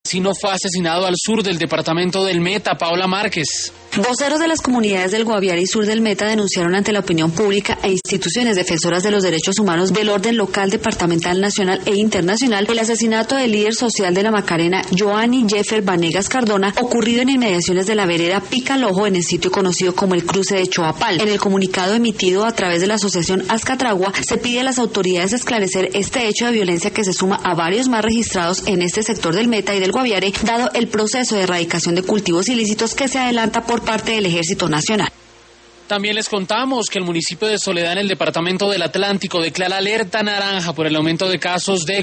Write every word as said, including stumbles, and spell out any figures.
vecino fue asesinado al sur del departamento del Meta. Paola Márquez. Voceros de las comunidades del Guaviare y sur del Meta denunciaron ante la opinión pública e instituciones defensoras de los derechos humanos del orden local, departamental, nacional e internacional el asesinato del líder social de la Macarena, Joanny Jeffer Vanegas Cardona, ocurrido en inmediaciones de la vereda Picalojo en el sitio conocido como el cruce de Choapal. En el comunicado emitido a través de la asociación Azcatragua se pide a las autoridades esclarecer este hecho de violencia que se suma a varios más registrados en este sector del Meta y del Guaviare, dado el proceso de erradicación de cultivos ilícitos que se adelanta por parte del Ejército Nacional. También les contamos que el municipio de Soledad en el departamento del Atlántico declara alerta naranja por el aumento de casos de